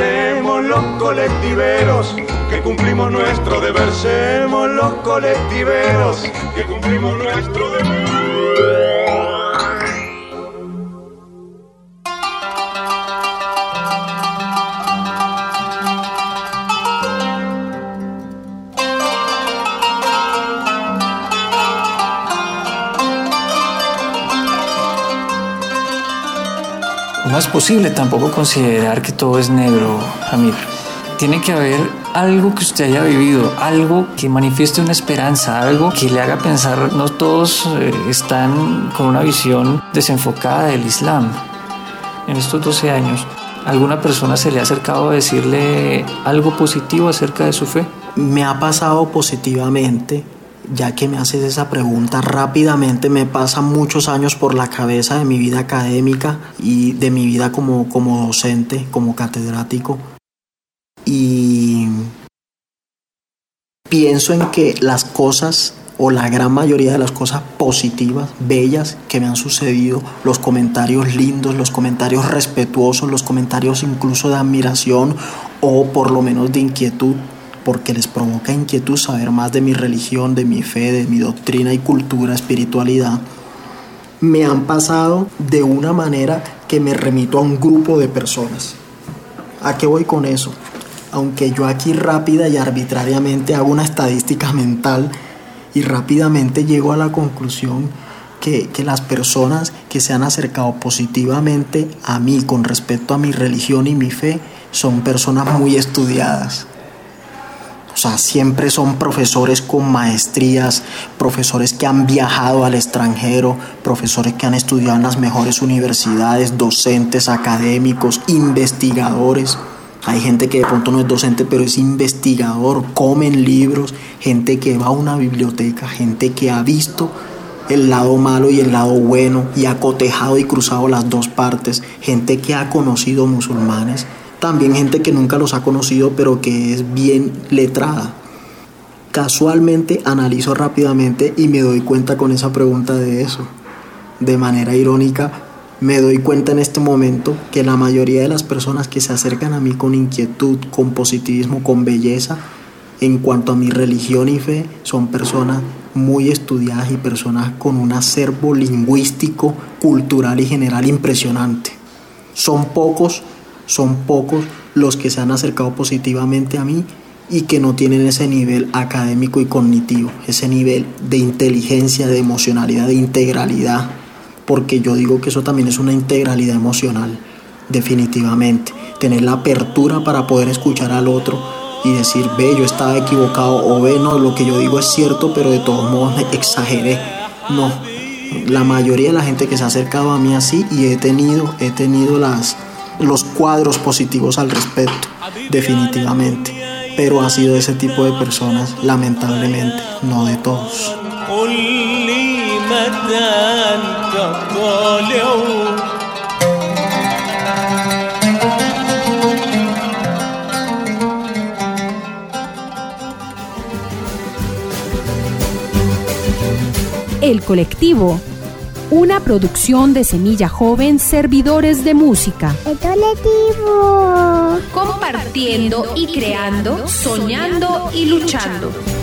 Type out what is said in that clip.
Semos los colectiveros que cumplimos nuestro deber. Semos los colectiveros que cumplimos nuestro deber. No es posible tampoco considerar que todo es negro, Amir. Tiene que haber algo que usted haya vivido, algo que manifieste una esperanza, algo que le haga pensar, no todos están con una visión desenfocada del Islam. En estos 12 años, ¿alguna persona se le ha acercado a decirle algo positivo acerca de su fe? Me ha pasado positivamente. Ya que me haces esa pregunta, rápidamente me pasan muchos años por la cabeza de mi vida académica y de mi vida como docente, como catedrático. Y pienso en que las cosas, o la gran mayoría de las cosas positivas, bellas que me han sucedido, los comentarios lindos, los comentarios respetuosos, los comentarios incluso de admiración o por lo menos de inquietud, porque les provoca inquietud saber más de mi religión, de mi fe, de mi doctrina y cultura, espiritualidad, me han pasado de una manera que me remito a un grupo de personas. ¿A qué voy con eso? Aunque yo aquí rápida y arbitrariamente hago una estadística mental y rápidamente llego a la conclusión que las personas que se han acercado positivamente a mí con respecto a mi religión y mi fe son personas muy estudiadas. O sea, siempre son profesores con maestrías, profesores que han viajado al extranjero, profesores que han estudiado en las mejores universidades, docentes, académicos, investigadores. Hay gente que de pronto no es docente, pero es investigador, comen libros, gente que va a una biblioteca, gente que ha visto el lado malo y el lado bueno y ha cotejado y cruzado las dos partes, gente que ha conocido musulmanes. También gente que nunca los ha conocido, pero que es bien letrada. Casualmente analizo rápidamente y me doy cuenta con esa pregunta de eso. De manera irónica, me doy cuenta en este momento que la mayoría de las personas que se acercan a mí con inquietud, con positivismo, con belleza, en cuanto a mi religión y fe, son personas muy estudiadas y personas con un acervo lingüístico, cultural y general impresionante. Son pocos los que se han acercado positivamente a mí y que no tienen ese nivel académico y cognitivo, ese nivel de inteligencia, de emocionalidad, de integralidad, porque yo digo que eso también es una integralidad emocional, definitivamente. Tener la apertura para poder escuchar al otro y decir, ve, yo estaba equivocado, o ve, no, lo que yo digo es cierto, pero de todos modos me exageré. No, la mayoría de la gente que se ha acercado a mí así, y he tenido los cuadros positivos al respecto, definitivamente, pero ha sido ese tipo de personas, lamentablemente, no de todos. El Colectivo, una producción de Semilla Joven, Servidores de Música. El Colectivo. Compartiendo y creando, soñando y luchando.